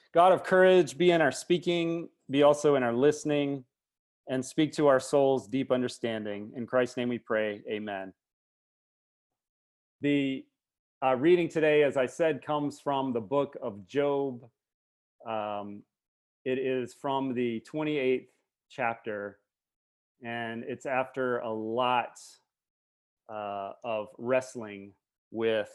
God of courage, be in our speaking, be also in our listening, and speak to our souls deep understanding. In Christ's name we pray, amen. The reading today, as I said, comes from the book of Job. It is from the 28th chapter, and it's after a lot of wrestling with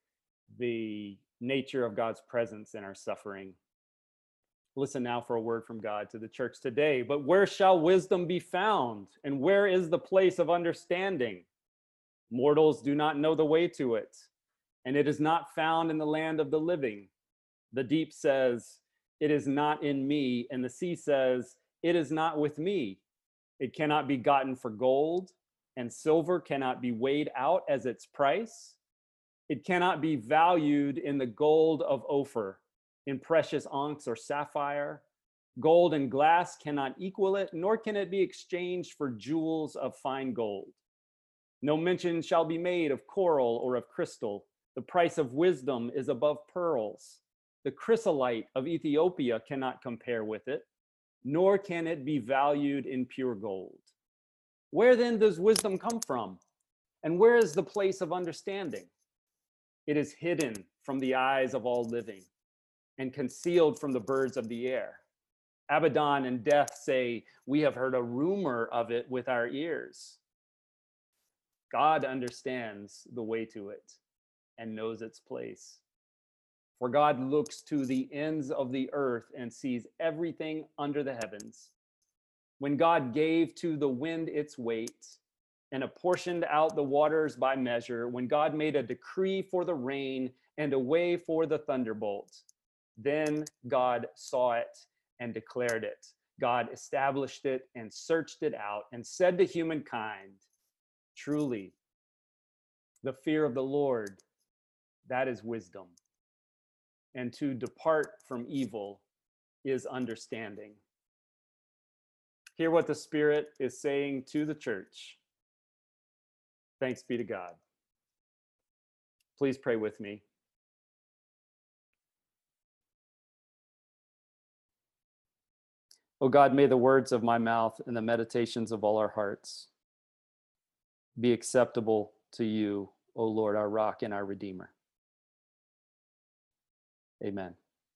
the nature of God's presence in our suffering. Listen now for a word from God to the church today. But where shall wisdom be found? And where is the place of understanding? Mortals do not know the way to it, and it is not found in the land of the living. The deep says, it is not in me, and the sea says, it is not with me. It cannot be gotten for gold, and silver cannot be weighed out as its price. It cannot be valued in the gold of Ophir, in precious onyx or sapphire. Gold and glass cannot equal it, nor can it be exchanged for jewels of fine gold. No mention shall be made of coral or of crystal. The price of wisdom is above pearls. The chrysolite of Ethiopia cannot compare with it, nor can it be valued in pure gold. Where then does wisdom come from? And where is the place of understanding? It is hidden from the eyes of all living and concealed from the birds of the air. Abaddon and death say, we have heard a rumor of it with our ears. God understands the way to it and knows its place. For God looks to the ends of the earth and sees everything under the heavens. When God gave to the wind its weight and apportioned out the waters by measure, when God made a decree for the rain and a way for the thunderbolt, then God saw it and declared it. God established it and searched it out and said to humankind, truly, the fear of the Lord, that is wisdom. And to depart from evil is understanding. Hear what the Spirit is saying to the church. Thanks be to God. Please pray with me. O God, may the words of my mouth and the meditations of all our hearts be acceptable to you, O Lord, our rock and our Redeemer. Amen.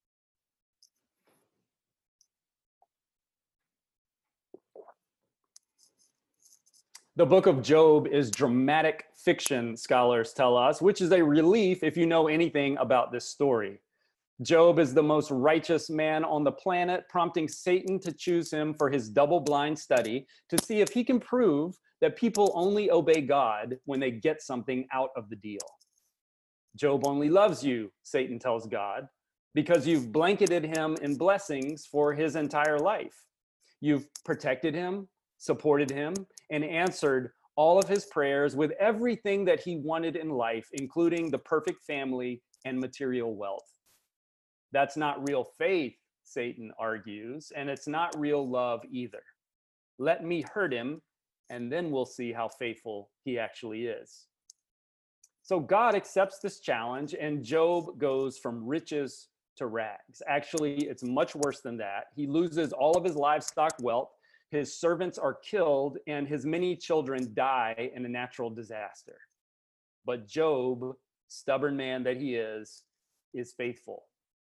The book of Job is dramatic fiction, scholars tell us, which is a relief if you know anything about this story. Job is the most righteous man on the planet, prompting Satan to choose him for his double-blind study to see if he can prove that people only obey God when they get something out of the deal. Job only loves you, Satan tells God, because you've blanketed him in blessings for his entire life. You've protected him, supported him, and answered all of his prayers with everything that he wanted in life, including the perfect family and material wealth. That's not real faith, Satan argues, and it's not real love either. Let me hurt him, and then we'll see how faithful he actually is. So God accepts this challenge, and Job goes from riches to rags. Actually, it's much worse than that. He loses all of his livestock wealth, his servants are killed, and his many children die in a natural disaster. But Job, stubborn man that he is faithful.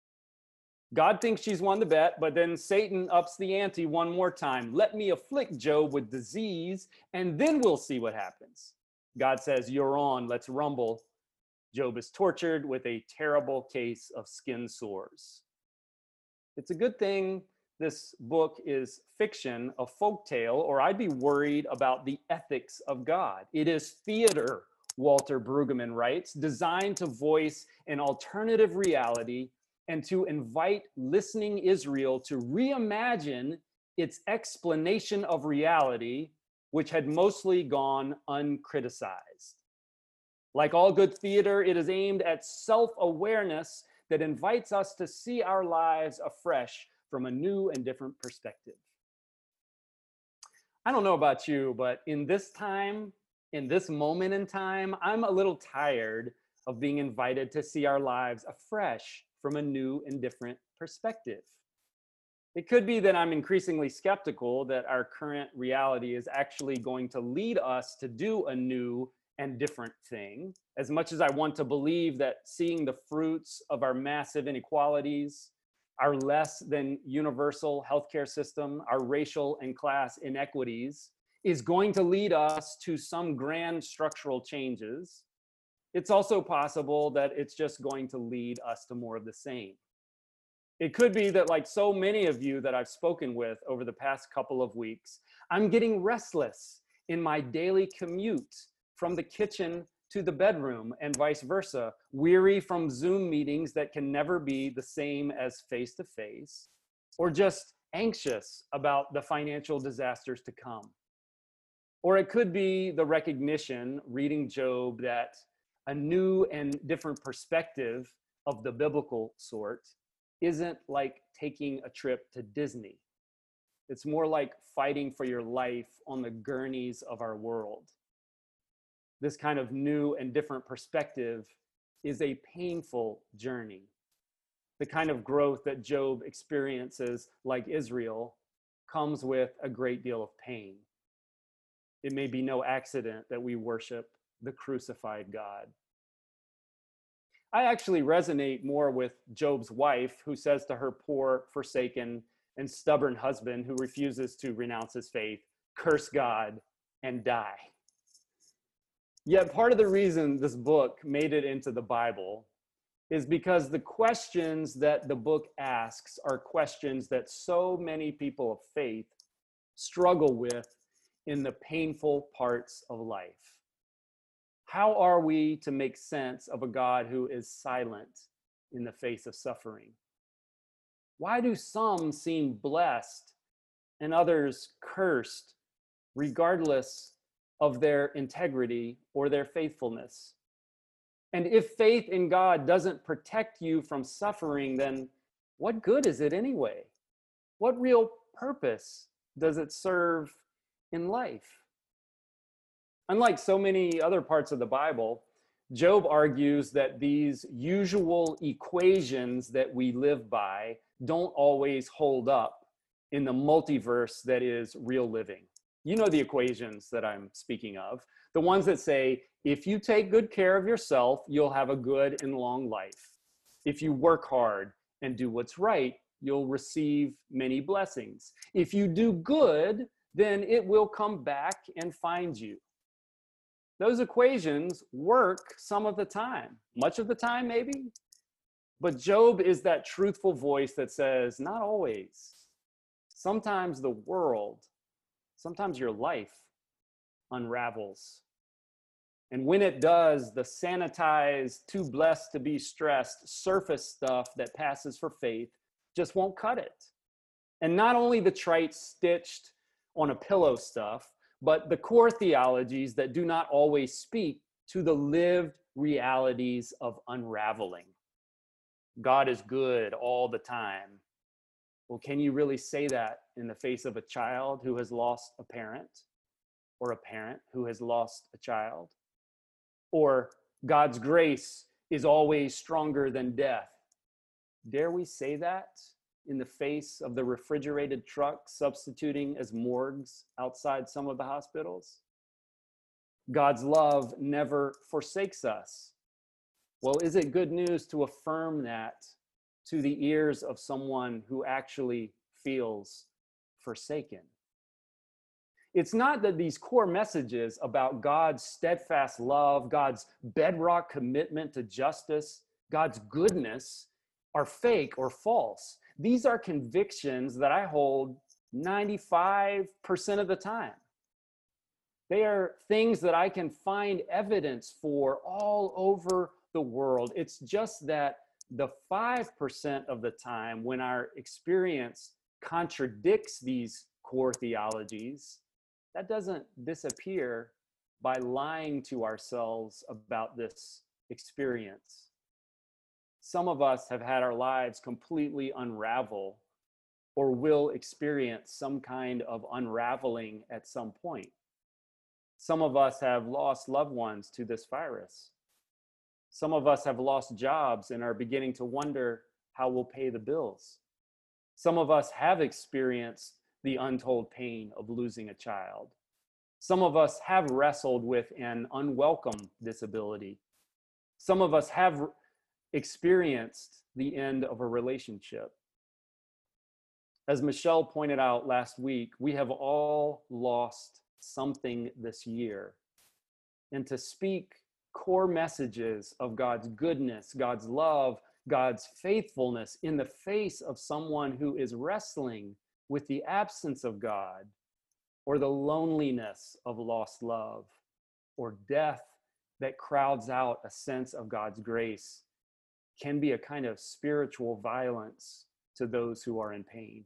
God thinks she's won the bet, but then Satan ups the ante one more time. Let me afflict Job with disease, and then we'll see what happens. God says, you're on, let's rumble. Job is tortured with a terrible case of skin sores. It's a good thing this book is fiction, a folktale, or I'd be worried about the ethics of God. It is theater, Walter Brueggemann writes, designed to voice an alternative reality and to invite listening Israel to reimagine its explanation of reality, which had mostly gone uncriticized. Like all good theater, it is aimed at self-awareness that invites us to see our lives afresh from a new and different perspective. I don't know about you, but in this time, in this moment in time, I'm a little tired of being invited to see our lives afresh from a new and different perspective. It could be that I'm increasingly skeptical that our current reality is actually going to lead us to do a new and different thing. As much as I want to believe that seeing the fruits of our massive inequalities, our less than universal healthcare system, our racial and class inequities is going to lead us to some grand structural changes, it's also possible that it's just going to lead us to more of the same. It could be that, like so many of you that I've spoken with over the past couple of weeks, I'm getting restless in my daily commute from the kitchen to the bedroom and vice versa, weary from Zoom meetings that can never be the same as face-to-face, or just anxious about the financial disasters to come. Or it could be the recognition, reading Job, that a new and different perspective of the biblical sort isn't like taking a trip to Disney. It's more like fighting for your life on the gurneys of our world. This kind of new and different perspective is a painful journey. The kind of growth that Job experiences, like Israel, comes with a great deal of pain. It may be no accident that we worship the crucified God. I actually resonate more with Job's wife, who says to her poor, forsaken, and stubborn husband who refuses to renounce his faith, "Curse God and die." Yet part of the reason this book made it into the Bible is because the questions that the book asks are questions that so many people of faith struggle with in the painful parts of life. How are we to make sense of a God who is silent in the face of suffering? Why do some seem blessed and others cursed, regardless of their integrity or their faithfulness? And if faith in God doesn't protect you from suffering, then what good is it anyway? What real purpose does it serve in life? Unlike so many other parts of the Bible, Job argues that these usual equations that we live by don't always hold up in the multiverse that is real living. You know the equations that I'm speaking of, the ones that say, if you take good care of yourself, you'll have a good and long life. If you work hard and do what's right, you'll receive many blessings. If you do good, then it will come back and find you. Those equations work some of the time, much of the time maybe, but Job is that truthful voice that says, not always. Sometimes the world, sometimes your life unravels. And when it does, the sanitized, too blessed to be stressed surface stuff that passes for faith just won't cut it. And not only the trite stitched on a pillow stuff, but the core theologies that do not always speak to the lived realities of unraveling. God is good all the time. Well, can you really say that in the face of a child who has lost a parent, or a parent who has lost a child? Or God's grace is always stronger than death. Dare we say that in the face of the refrigerated trucks substituting as morgues outside some of the hospitals? God's love never forsakes us. Well, is it good news to affirm that to the ears of someone who actually feels forsaken? It's not that these core messages about God's steadfast love, God's bedrock commitment to justice, God's goodness are fake or false. These are convictions that I hold 95% of the time. They are things that I can find evidence for all over the world. It's just that the 5% of the time when our experience contradicts these core theologies, that doesn't disappear by lying to ourselves about this experience. Some of us have had our lives completely unravel or will experience some kind of unraveling at some point. Some of us have lost loved ones to this virus. Some of us have lost jobs and are beginning to wonder how we'll pay the bills. Some of us have experienced the untold pain of losing a child. Some of us have wrestled with an unwelcome disability. Some of us have experienced the end of a relationship. As Michelle pointed out last week, we have all lost something this year. And to speak core messages of God's goodness, God's love, God's faithfulness in the face of someone who is wrestling with the absence of God, or the loneliness of lost love, or death that crowds out a sense of God's grace, can be a kind of spiritual violence to those who are in pain.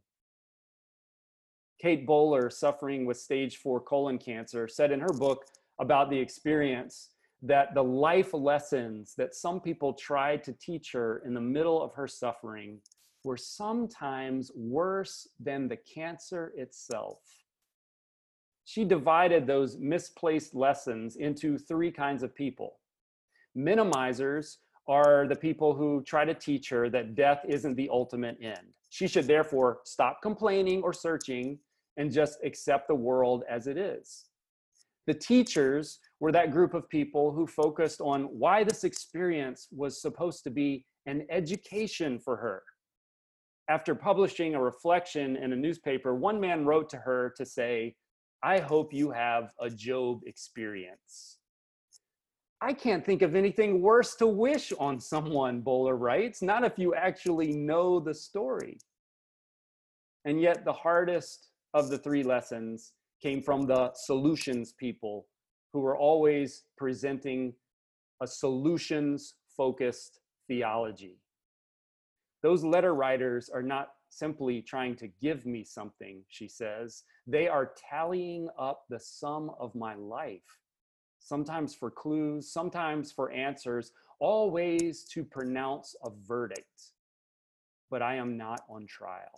Kate Bowler, suffering with stage 4 colon cancer, said in her book about the experience that the life lessons that some people tried to teach her in the middle of her suffering were sometimes worse than the cancer itself. She divided those misplaced lessons into 3 kinds of people. Minimizers are the people who try to teach her that death isn't the ultimate end. She should therefore stop complaining or searching and just accept the world as it is. The teachers were that group of people who focused on why this experience was supposed to be an education for her. After publishing a reflection in a newspaper, one man wrote to her to say, "I hope you have a Job experience." I can't think of anything worse to wish on someone, Bowler writes, not if you actually know the story. And yet the hardest of the 3 lessons came from the solutions people who were always presenting a solutions-focused theology. Those letter writers are not simply trying to give me something, she says. They are tallying up the sum of my life, sometimes for clues, sometimes for answers, always to pronounce a verdict. But I am not on trial.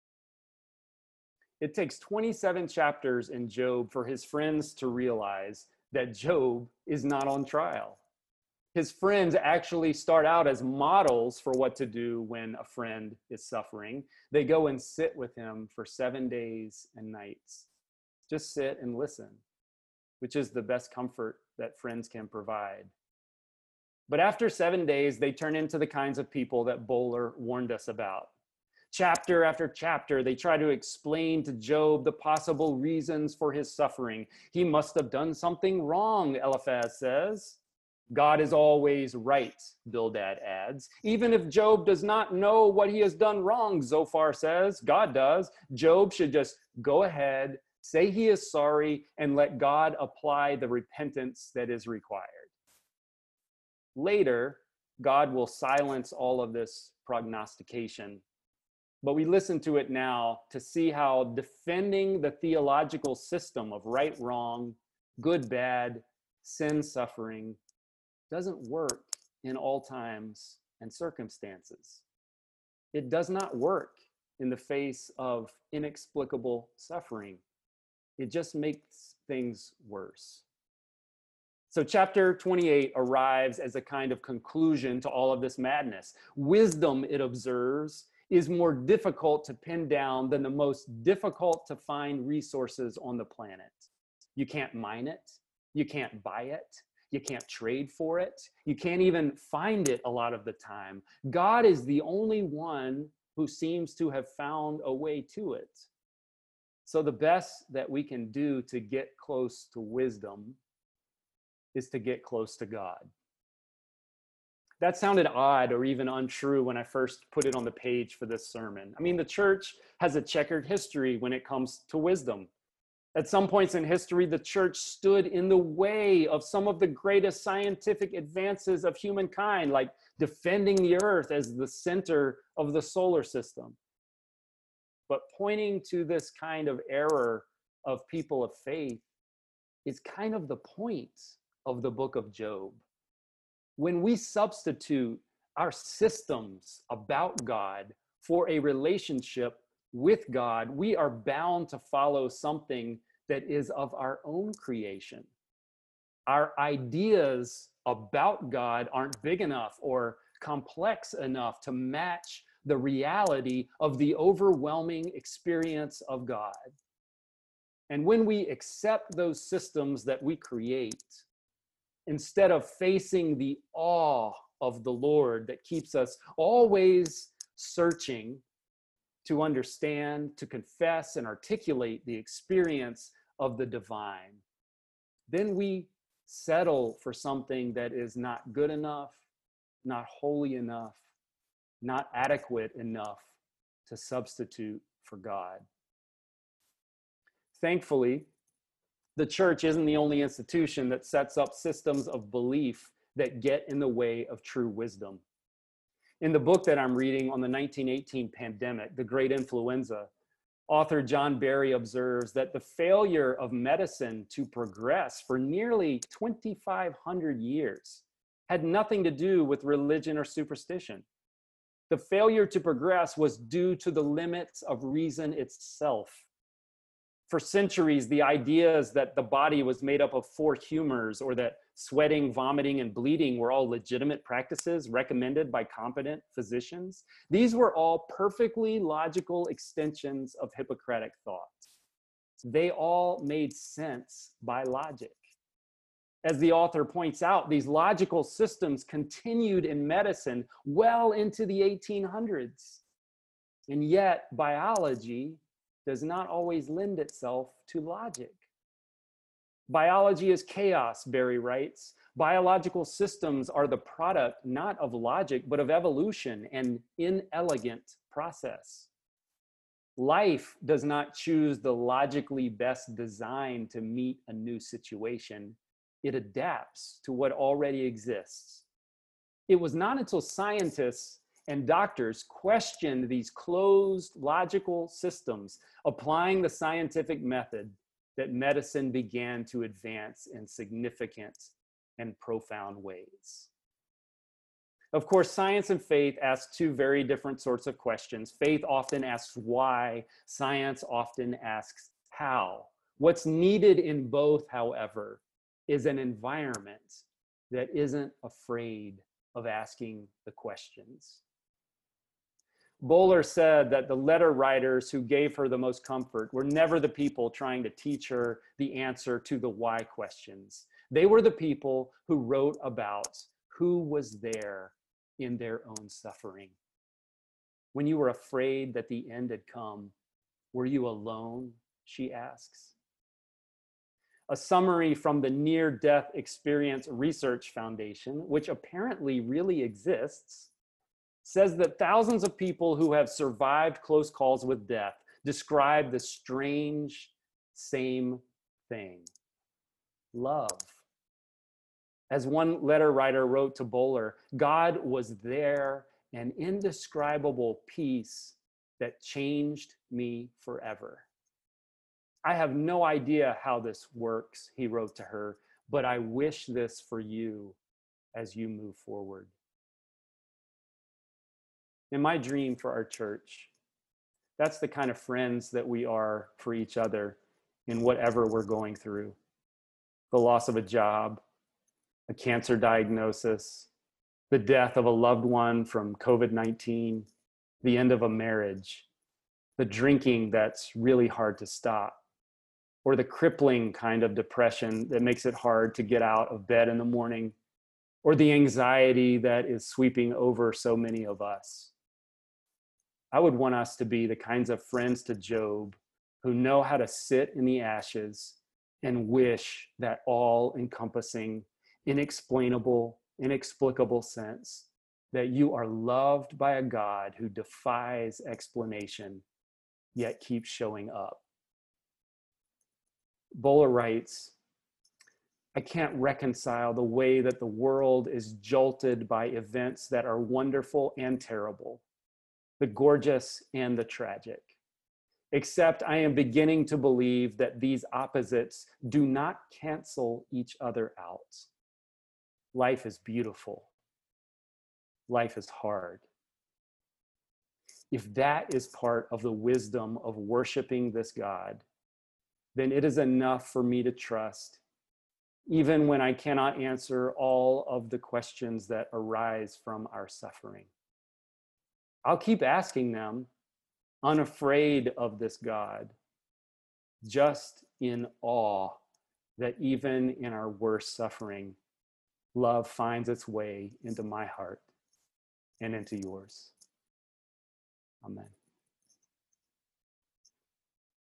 It takes 27 chapters in Job for his friends to realize that Job is not on trial. His friends actually start out as models for what to do when a friend is suffering. They go and sit with him for 7 days and nights. Just sit and listen, which is the best comfort that friends can provide. But after 7 days, they turn into the kinds of people that Bowler warned us about. Chapter after chapter, they try to explain to Job the possible reasons for his suffering. He must have done something wrong, Eliphaz says. God is always right, Bildad adds. Even if Job does not know what he has done wrong, Zophar says, God does. Job should just go ahead, say he is sorry, and let God apply the repentance that is required. Later, God will silence all of this prognostication. But we listen to it now to see how defending the theological system of right, wrong, good, bad, sin, suffering, doesn't work in all times and circumstances. It does not work in the face of inexplicable suffering. It just makes things worse. So chapter 28 arrives as a kind of conclusion to all of this madness. Wisdom, it observes, is more difficult to pin down than the most difficult to find resources on the planet. You can't mine it. You can't buy it. You can't trade for it. You can't even find it a lot of the time. God is the only one who seems to have found a way to it. So the best that we can do to get close to wisdom is to get close to God. That sounded odd or even untrue when I first put it on the page for this sermon. I mean, the church has a checkered history when it comes to wisdom. At some points in history, the church stood in the way of some of the greatest scientific advances of humankind, like defending the earth as the center of the solar system. But pointing to this kind of error of people of faith is kind of the point of the book of Job. When we substitute our systems about God for a relationship with God, we are bound to follow something that is of our own creation. Our ideas about God aren't big enough or complex enough to match the reality of the overwhelming experience of God. And when we accept those systems that we create, instead of facing the awe of the Lord that keeps us always searching to understand, to confess, and articulate the experience of the divine, then we settle for something that is not good enough, not holy enough, not adequate enough to substitute for God. Thankfully, the church isn't the only institution that sets up systems of belief that get in the way of true wisdom. In the book that I'm reading on the 1918 pandemic, The Great Influenza, author John Barry observes that the failure of medicine to progress for nearly 2,500 years had nothing to do with religion or superstition. The failure to progress was due to the limits of reason itself. For centuries, the ideas that the body was made up of 4 humors, or that sweating, vomiting, and bleeding were all legitimate practices recommended by competent physicians, these were all perfectly logical extensions of Hippocratic thought. They all made sense by logic. As the author points out, these logical systems continued in medicine well into the 1800s. And yet, biology does not always lend itself to logic. Biology is chaos, Barry writes. Biological systems are the product not of logic, but of evolution and inelegant process. Life does not choose the logically best design to meet a new situation. It adapts to what already exists. It was not until scientists and doctors questioned these closed logical systems, applying the scientific method, that medicine began to advance in significant and profound ways. Of course, science and faith ask 2 very different sorts of questions. Faith often asks why, science often asks how. What's needed in both, however, is an environment that isn't afraid of asking the questions. Bowler said that the letter writers who gave her the most comfort were never the people trying to teach her the answer to the why questions. They were the people who wrote about who was there in their own suffering. When you were afraid that the end had come, were you alone? She asks. A summary from the Near-Death Experience Research Foundation, which apparently really exists, says that thousands of people who have survived close calls with death describe the strange same thing: love. As one letter writer wrote to Bowler, God was there, an indescribable peace that changed me forever. I have no idea how this works, he wrote to her, but I wish this for you as you move forward. In my dream for our church, that's the kind of friends that we are for each other in whatever we're going through. The loss of a job, a cancer diagnosis, the death of a loved one from COVID-19, the end of a marriage, the drinking that's really hard to stop, or the crippling kind of depression that makes it hard to get out of bed in the morning, or the anxiety that is sweeping over so many of us. I would want us to be the kinds of friends to Job who know how to sit in the ashes and wish that all-encompassing, inexplainable, inexplicable sense that you are loved by a God who defies explanation, yet keeps showing up. Bowler writes, I can't reconcile the way that the world is jolted by events that are wonderful and terrible, the gorgeous and the tragic, except I am beginning to believe that these opposites do not cancel each other out. Life is beautiful. Life is hard. If that is part of the wisdom of worshiping this God, then it is enough for me to trust, even when I cannot answer all of the questions that arise from our suffering. I'll keep asking them, unafraid of this God, just in awe that even in our worst suffering, love finds its way into my heart and into yours. Amen.